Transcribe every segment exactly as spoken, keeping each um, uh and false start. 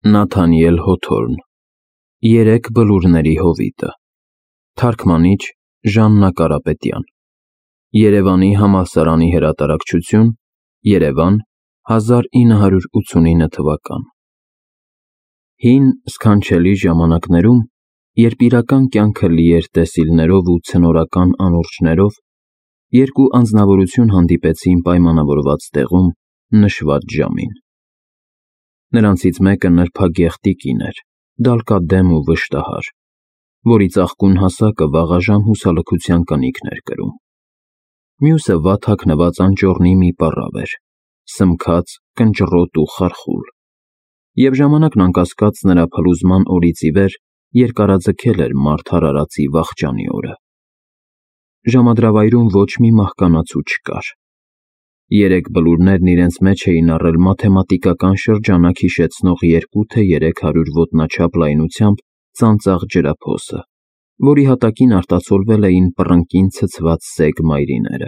Նաթանիել Հոթորն Երեք բլուրների հովիտը Թարգմանիչ Ժաննա Կարապետյան Երևանի համալսարանի հրատարակչություն Երևան հազար ինը հարյուր ութսունինը թվական Հին սքանչելի ժամանակներում, երբ իրական կյանքը լի էր տեսիլներով ու ցնորական անուրջներով, երկու անձնավորություն հանդիպեցին պայմանավորված տեղում նշված ժամին։ Նրանցից մեկը նրբագեղտի կին էր, դալկադեմ ու վշտահար, որի ծաղկուն հասակը վաղաժամ հուսալքության կնիքն էր կրում։ Մյուսը վատ հագնված անճոռնի մի պառավ էր, սմքած, կնճռոտ ու խարխուլ, և ժամանակն անկասկած նրա փլուզման օրից ի վեր երկարաձգել էր մարդ արարածի վախճանի օրը։ Ժամադրավայրում ոչ մի մահկանացու չկար։ Երեք բլուրներն իրենց մեջ էին առել մաթեմատիկական շրջանակ հիշեցնող երկու թե երեք հարյուր ոտնաչափ լայնությամբ ծանծաղ ջրափոսը, որի հատակին արտացոլվել էին պռնկին ցցված սեգ մայրիները։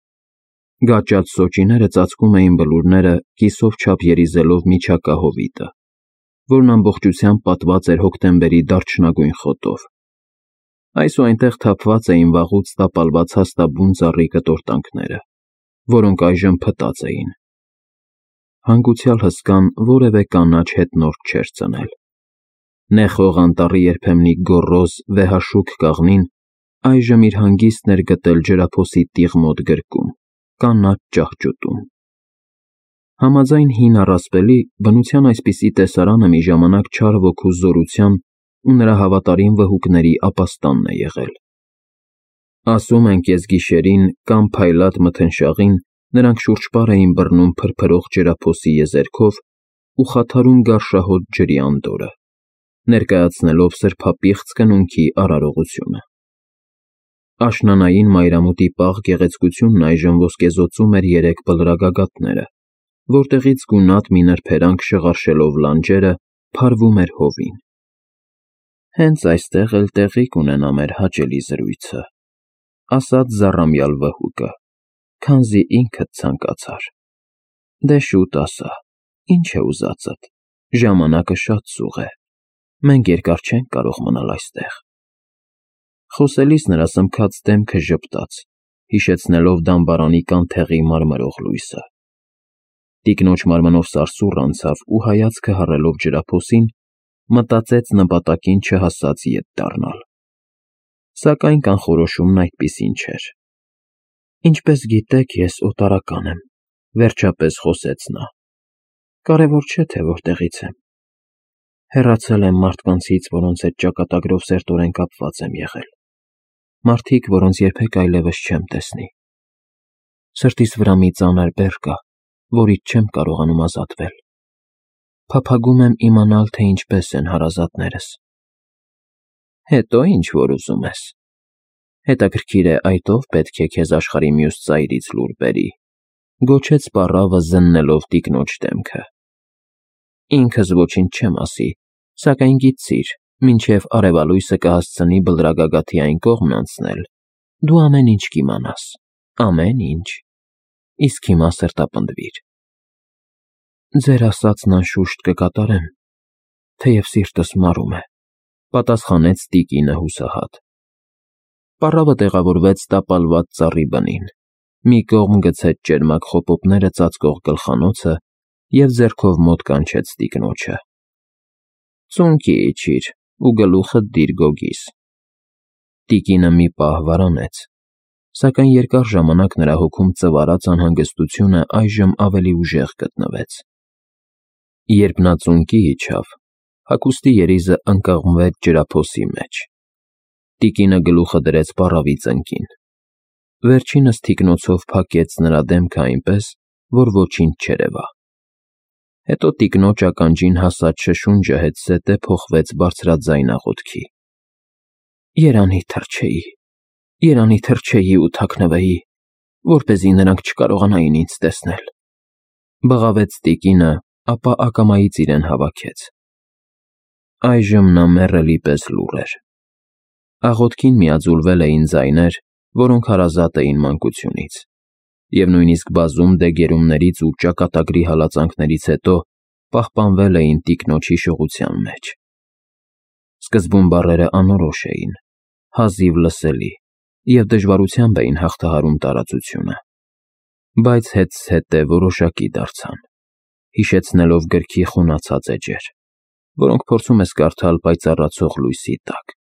Գաճաճ սոճիները ծածկում էին բլուրները կիսով չափ երիզելով միջակա հովիտը, որն ամբողջությամբ պատված էր հոկտեմբերի դարչնագույն խոտով։ Այս ու այնտեղ թափված էին վաղուց տապալված հաստաբուն ծառի կտորտանքները, որոնք այժմ փտած էին։ Հանգուցյալ հսկան որևէ կանաչ հետնորդ չէր ծնել։ Նեխող անտառի երբեմնի գոռոզ, վեհաշուք կաղնին այժմ իր հանգիստն էր գտել ջրափոսի տիղ մոտ գրկում, կանաչ ճահճուտում։ Համաձայն հին առասպելի, բնության այսպիսի տեսարանը մի ժամանակ չար ոգու զորության ու նրա հավատարիմ վհուկների ապաստանն է եղել։ Ասում են կեսգիշերին կամ փայլատ մթնշաղին նրանք շուրջպար էին բռնում փրփրող ջրափոսի եզերքով ու խաթարում գարշահոտ ջրի անդորրը, ներկայացնելով սրբապիղծ կնունքի արարողությունը։ Աշնանային մայրամուտի պաղ գեղեցկությունն այժմ ոսկեզօծում էր երեք բլրագագաթները, որտեղից գունատ մի նրբերանգ շղարշելով լանջերը փարվում էր հովին։ Հենց այստեղ էլ տեղի կունենա մեր հաճելի զրույցը, ասաց զառամյալ վհուկը, քանզի ինքդ ցանկացար։ Դե շուտ ասա, ինչ է ուզածդ, ժամանակը շատ սուղ է, մենք երկար չենք կարող մնալ այստեղ։ Խոսելիս նրա սմքած դեմքը ժպտաց, հիշեցնելով դամբարանի կանթեղի մարմրող լույսը։ Տիկնոջ մարմնով սարսուռ անցավ ու հայացքը հառելով ջրափոսին, մտածեց նպատակին չհասած ետ դառնալ։ Սակայն կանխորոշումն այդպիսին չէր։ Ինչպես գիտեք, ես օտարական եմ, վերջապես խոսեց նա։ Կարևոր չէ, թե որտեղից եմ։ Հեռացել եմ մարդկանցից, որոնց հետ ճակատագրով սերտորեն կապված եմ եղել։ Մարդիկ, որոնց երբեք այլևս չեմ տեսնի։ Սրտիս վրա մի ծանր բեռ կա, որից չեմ կարողանում ազատվել։ Փափագում եմ իմանալ, թե ինչպես են հարազատներս։ Հետո ինչ որ ուզում ես։ Հետաքրքիր է, այդ ով պետք է քեզ աշխարհի մյուս ծայրից լուր բերի, գոչեց պառավը զննելով տիկնոջ դեմքը։ Ինքս ոչինչ չեմ ասի, սակայն գիտցիր, մինչև արևալույսը կհասցնի բլրագագաթի այն կողմն անցնել, դու ամեն ինչ կիմանաս, ամեն ինչ, իսկ հիմա սրտապնդվիր։ Ձեր ասածն անշուշտ կկատարեմ, թեև սիրտս մարում է, պատասխանեց տիկինը հուսահատ։ Պառավը տեղավորվեց տապալված ծառի բնին, մի կողմ գցեց ճերմակ խոպոպները ծածկող գլխանոցը և ձեռքով մոտ կանչեց տիկնոջը։ Ծունկի իջիր ու գլուխդ դիր գոգիս։ Տիկինը մի պահ վարանեց, սակայն երկար ժամանակ նրա հոգում ծվարած անհանգստությունը այժմ ավելի ուժեղ գտնվեց։ Երբ նա ծունկի իջավ, հագուստի երիզը ընկղմվեց ջրափոսի մեջ։ Տիկինը գլուխը դրեց պառավի ծնկին։ Վերջինս թիկնոցով փակեց նրա դեմքը այնպես, որ ոչինչ չերևա։ Հետո տիկնոջ ականջին հասած շշունջը հետզհետե փոխվեց բարձրաձայն աղոթքի։ Երանի թռչեի, երանի թռչեի ու թաքնվեի, որպեսզի նրանք չկարողանային ինձ տեսնել։ Բղավեց տիկինը, ապա ակամայից իրեն հավաքեց։ Այժմ նա մեռելի պես լուռ էր։ Աղոթքին միաձուլվել էին ձայներ, որոնք հարազատ էին մանկությունից, և նույնիսկ բազում դեգերումներից ու ճակատագրի հալածանքներից հետո պահպանվել էին տիկնոջ հիշողության մեջ։ Սկզբում բառերը անորոշ էին, հազիվ լսելի և դժվարությամբ էին հաղթահարում տարածությունը, բայց հետզհետե որոշակի դարձան, հիշեցնելով գրքի խունացած էջեր, որոնք փորձում ես կարդալ պայծառացող լույսի տակ։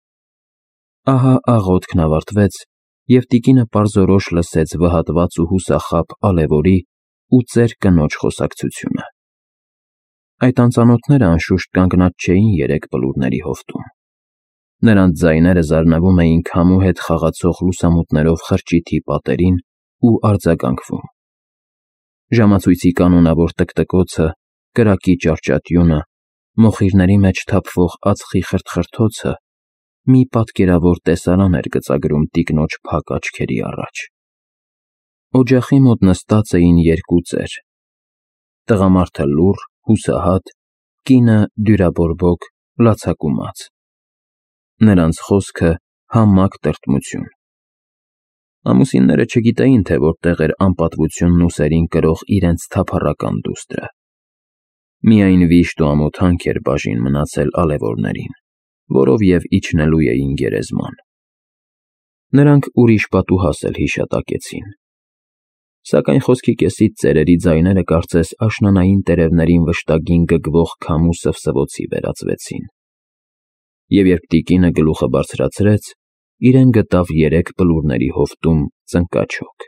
Ահա աղոթքն ավարտվեց, և տիկինը պարզորոշ լսեց վհատված ու հուսախաբ ալևորի ու ծեր կնոջ խոսակցությունը։ Այդ անծանոթները անշուշտ կանգնած չէին երեք բլուրների հովտում։ Նրանց ձայները զարնվում էին քամու հետ խաղացող լուսամուտներով խրճիթի պատերին ու արձագանքվում։ Ժամացույցի կանոնավոր տկտկոցը, կրակի ճարճատյունը, մոխիրների մեջ թափվող ածխի խրթխրթոցը մի պատկերավոր տեսարան էր գծագրում տիկնոջ փակ աչքերի առաջ։ Օջախի մոտ նստած էին երկու ծեր. տղամարդը լուռ, հուսահատ, կինը դյուրաբորբոք, լացակումած։ Նրանց խոսքը համակ տրտմություն։ Ամուսինները չգիտեին, թե որտեղ էր անպատվությունն ուսերին կրող իրենց թափառական դուստրը։ Միայն վիշտ ու ամոթանք էր բաժին մնացել ալևորներին, որով և իջնելու էին գերեզման։ Նրանք ուրիշ պատուհաս էլ հիշատակեցին։ Սակայն խոսքի կեսից ծերերի ձայները կարծես աշնանային տերևներին վշտագին գգվող քամու սվսվոցի վերածվեցին։ Եվ երբ տիկինը գլուխը բարձրացրեց, իրեն գտավ երեք բլուրների հովտում ծնկաչոք։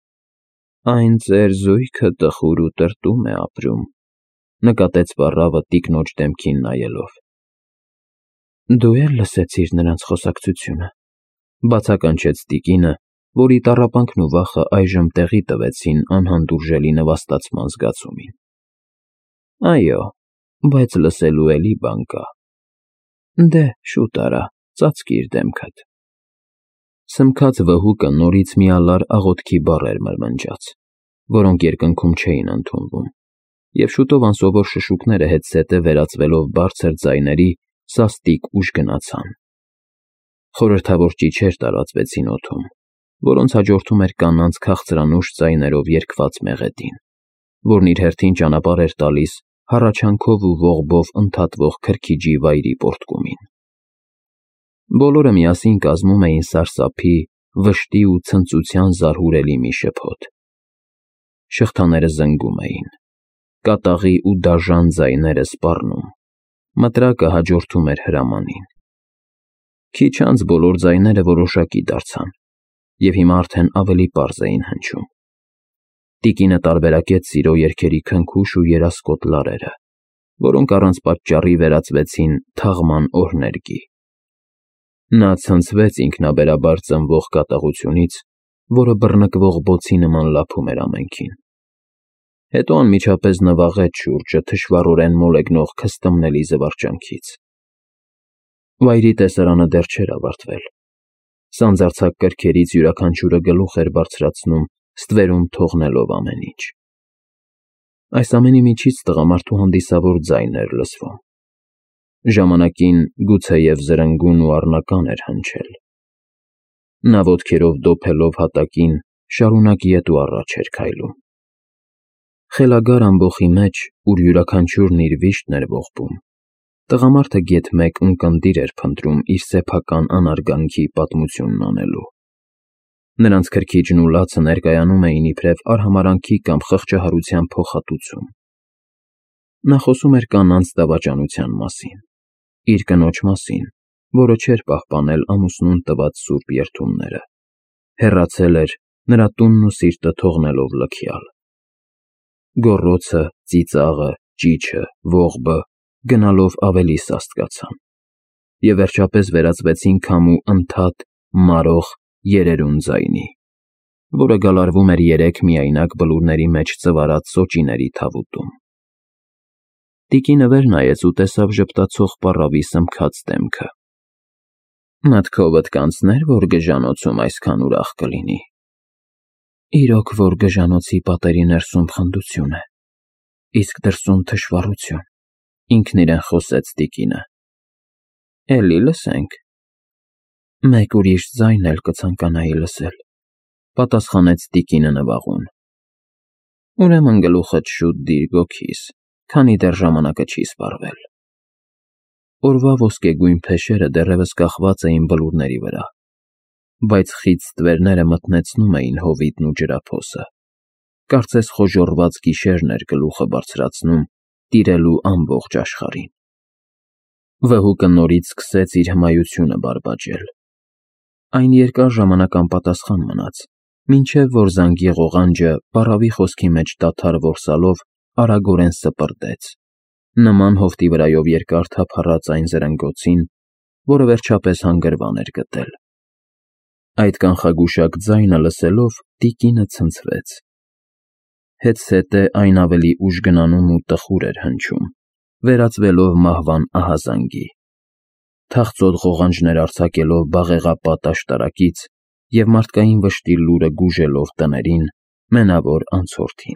Այն ծեր զույգը տխուր ու տրտում է ապրում, նկատեց վառավը տիկնոջ դեմքին նայելով։ Դու էլ լսեցիր նրանց խոսակցությունը, բացականչեց տիկինը, որի տառապանքն ու վախը այժմ տեղի տվեցին անհանդուրժելի նվաստացման զգացումին։ Այո, բայց լսելու էլի բան կա։ Դե, շուտ արա, ծածկիր դեմքդ։ Սմքած վհուկը նորից մի ալար աղոթքի բառեր մրմնջաց, որոնք երկնքում չէին ընդունվում, և շուտով անսովոր շշուկները հետզհետե վերածվելով բարձր ձայների սաստիկ ուժ գնացան։ Խորհրդավոր ճիչեր տարածվեցին օդում, որոնց հաջորդում էր կանանց քաղցրանուշ ձայներով երգված մեղեդին, որն իր հերթին ճանապարհ էր տալիս հառաչանքով ու ողբով ընդհատվող քրքիջի վայրի պոռթկումին։ Բոլորը միասին կազմում էին սարսափի, վշտի ու ցնծության զարհուրելի մի շփոթ։ Շղթաները զնգում էին, կատաղի ու դաժան ձայները սպառնում, մտրակը հաջորդում էր հրամանին։ Քիչ անց բոլոր ձայները որոշակի դարձան, և հիմա արդեն ավելի պարզ էին հնչում։ Տիկինը տարբերակեց սիրո երգերի քնքուշ ու երասկոտ լարերը, որոնք առանց պատճառի վերածվեցին թաղման օրհներգի։ Նա ցնցվեց ինքնաբերաբար ծնվող կատաղությունից, որը բռնկվող բոցի նման լափում էր ամենքին։ Հետո անմիջապես նվաղեց շուրջը թշվառորեն մոլեգնող քստմնելի զվարճանքից։ Վայրի տեսարանը դեռ չէր ավարտվել։ Սանձարձակ կրքերից յուրաքանչյուրը գլուխ էր բարձրացնում, ստվերում թողնելով ամեն ինչ։ Այս ամենի միջից տղամարդու հանդիսավոր ձայն էր լսվում։ Ժամանակին գուցեև զրնգուն ու առնական էր հնչել։ Նա ոտքերով դոփելով հատակին, շարունակ ետ ու առաջ էր քայլում։ Խելագար ամբոխի մեջ, ուր յուրաքանչյուրն իր վիշտն էր ողբում, տղամարդը գեթ մեկ ունկնդիր էր փնտրում իր սեփական անարգանքի պատմությունն անելու։ Նրանց քրքիջն ու լացը ներկայանում էին իբրև արհամարհանքի կամ խղճահարության փոխհատուցում։ Նա խոսում էր կանանց դավաճանության մասին, իր կնոջ մասին, որը չէր պահպանել ամուսնուն տված սուրբ երդումները, հեռացել էր, նրա տունն ու սիրտը թողնելով լքյալ։ Գոռոցը, ծիծաղը, ճիչը, ողբը գնալով ավելի սաստկացան և վերջապես վերածվեցին քամու ընդհատ, մարող, երերուն ձայնի, որը գալարվում էր երեք միայնակ բլուրների մեջ ծվարած սոճիների թավուտում։ Տիկինը վեր նայեց ու տեսավ ժպտացող պառավի սմքած դեմքը։ Մտքովդ կանցնե՞ր, որ գժանոցում այսքան ուրախ կլինի։ Իրոք որ գժանոցի պատերի ներսում խնդություն է, իսկ դրսում թշվառություն, ինքն իրեն խոսեց տիկինը։ Էլի լսենք։ Մեկ ուրիշ ձայն էլ կցանկանայի լսել, պատասխանեց տիկինը նվաղուն։ Ուրեմն գլուխդ շուտ դիր գոգիս, քանի դեռ ժամանակը չի սպառվել։ Օրվա ոսկեգույն փեշերը դեռևս կախված էին բլուրների վրա, բայց խիտ ստվերները մթնեցնում էին հովիտն ու ջրափոսը, կարծես խոժոռված գիշերն էր գլուխը բարձրացնում տիրելու ամբողջ աշխարհին։ Վհուկը նորից սկսեց իր հմայությունը բարբաջել։ Այն երկար ժամանակ անպատասխան մնաց, մինչև որ զանգի ղողանջը պառավի խոսքի մեջ դադար որսալով արագորեն սպրտեց, նման հովտի վրայով երկար թափառած այն զրնգոցին, որը վերջապես հանգրվան էր գտել։ Այդ կանխագուշակ ձայնը լսելով տիկինը ցնցվեց։ Հետզհետե այն ավելի ուժգնանում ու տխուր էր հնչում, վերածվելով մահվան ահազանգի, թախծոտ ղողանջներ արձակելով բաղեղապատ աշտարակից և մարդկային վշտի լուրը գուժելով տներին, մենավոր անցորդին։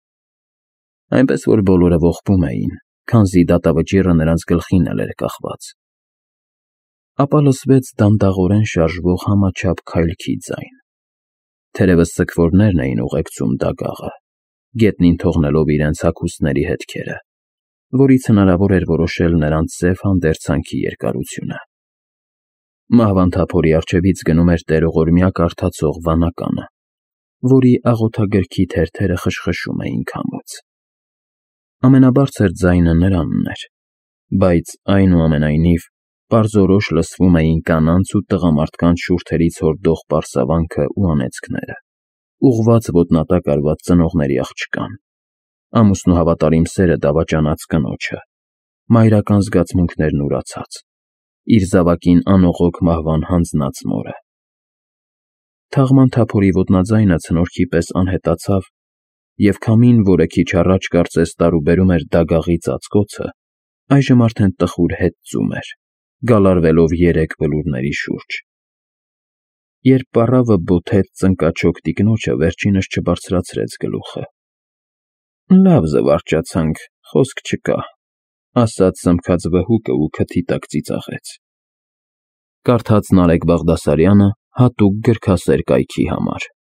Այնպես որ բոլորը ողբում էին, քանզի դատավճիռը նրանց գլխին էլ էր կախված։ Ապա լսվեց դանդաղորեն շարժվող համաչափ քայլքի ձայն։ Թերևս սգվորներն էին ուղեկցում դագաղը, գետնին թողնելով իրենց հագուստների հետքերը, որից հնարավոր էր որոշել նրանց սև հանդերձանքի երկարությունը։ Մահվան թափորի առջևից գնում էր տերողորմյա կարդացող վանականը, որի աղոթագրքի թերթերը խշխշում էին քամուց։ Ամենաբարձր ձայնը նրանն էր, բայց այնուամենայնիվ պարզորոշ լսվում էին կանանց ու տղամարդկանց շուրթերից հորդող պարսավանքն ու անեծքները, ուղղված ոտնատակ արված ծնողների աղջկան, ամուսնու հավատարիմ սերը դավաճանած կնոջը, մայրական զգացմունքներն ուրացած, իր զավակին անողոք մահվան հանձնած մորը։ Թաղման թափորի ոտնաձայնը ցնորքի պես անհետացավ, և քամին, որը քիչ առաջ կարծես տարուբերում էր դագաղի ծածկոցը, այժմ արդեն տխուր հետ ձում էր, գալարվելով երեք բլուրների շուրջ։ Երբ պառավը բոթեց ծնկաչոք տիկնոջը, վերջինս չբարձրացրեց գլուխը։ Լավ զվարճացանք, խոսք չկա, ասաց սմբքած վհուկը ու քթի տակ ծիծաղեց։ Կարդաց Նարեկ Բաղդասարյանը հատուկ գրքասեր կայքի համար։